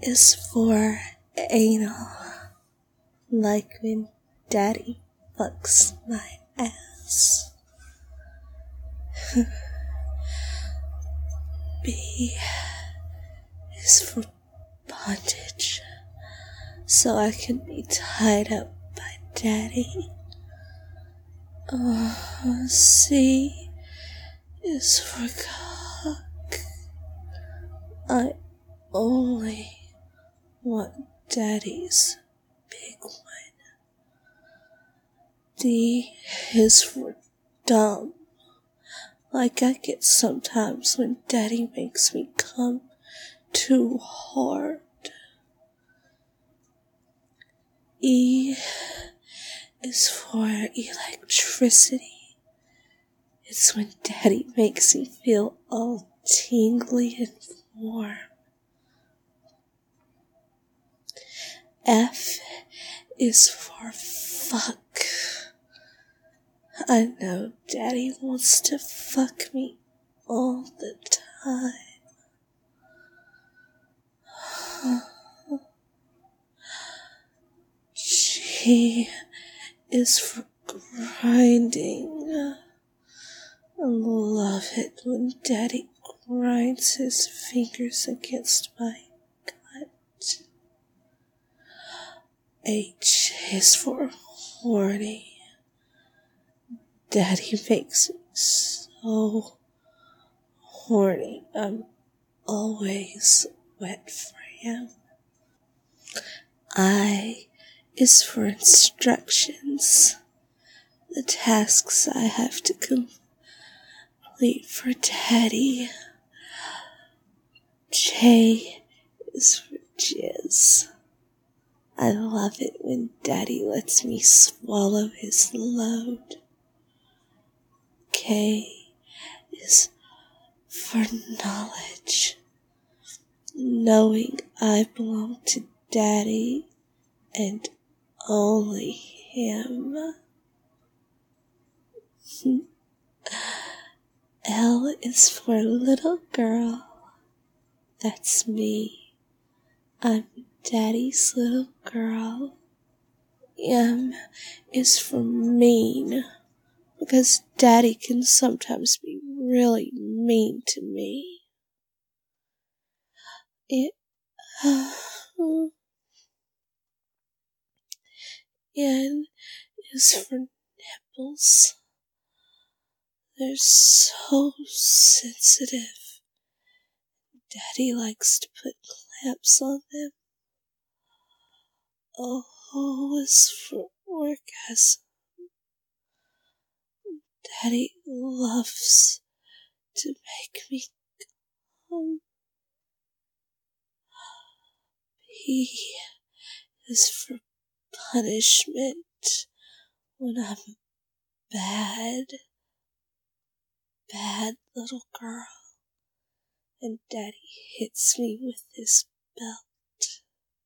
is for anal, like when daddy fucks my ass. B is for bondage, so I can be tied up by daddy. C is for cock. I only want daddy's big one. D is for dumb, like I get sometimes when daddy makes me come too hard. E is for electricity. It's when daddy makes me feel all tingly and warm. F is for fuck. I know daddy wants to fuck me all the time. G is for grinding. I love it when daddy grinds his fingers against my gut. H is for horny. Daddy makes me so horny. I'm always wet for him. I is for instructions. The tasks I have to complete for daddy. J is for jizz. I love it when daddy lets me swallow his load. K is for knowledge. Knowing I belong to daddy and only him. L is for little girl. That's me. I'm daddy's little girl. M is for mean, because daddy can sometimes be really mean to me. N is for nipples. They're so sensitive. Daddy likes to put clamps on them. O is for orgasm. Daddy loves to make me come. P is for punishment when I'm a bad little girl and daddy hits me with his belt.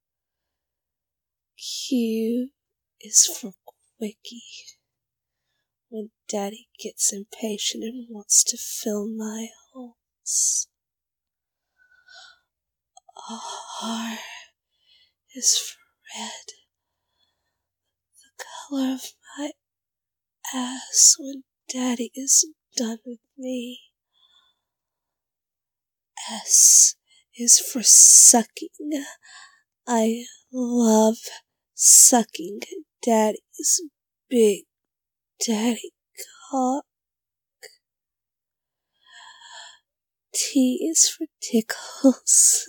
Q is for quickie when daddy gets impatient and wants to fill my holes. R is for red, the color of my ass when daddy is done with me. S is for sucking. I love sucking daddy's big daddy cock. T is for tickles.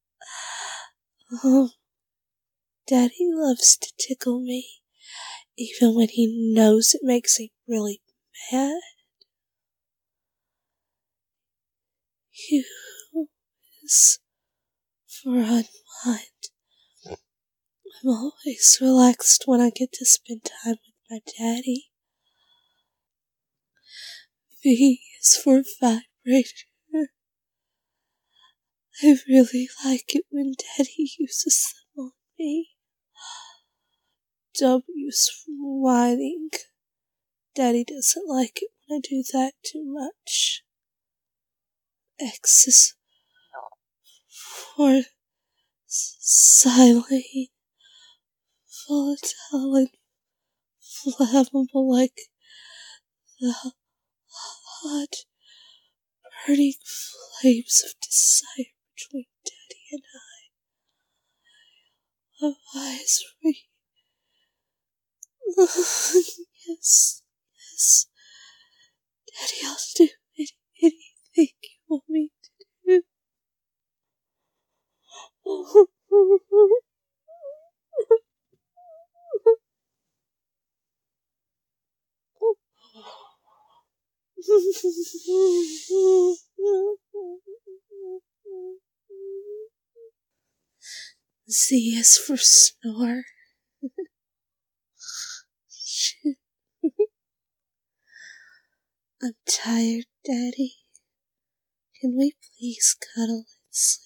Daddy loves to tickle me, even when he knows it makes him really mad. U is for unwind. I'm always relaxed when I get to spend time with my daddy. V is for vibrator. I really like it when daddy uses them on me. W is for whining. Daddy doesn't like it when I do that too much. X is for silently, volatile and flammable like the hot, burning flames of desire between Daddy and I. Of eyes free. Yes, yes. Daddy, I'll do anything you want me to do. Z is for snore. Shit. I'm tired, Daddy. Can we please cuddle and sleep?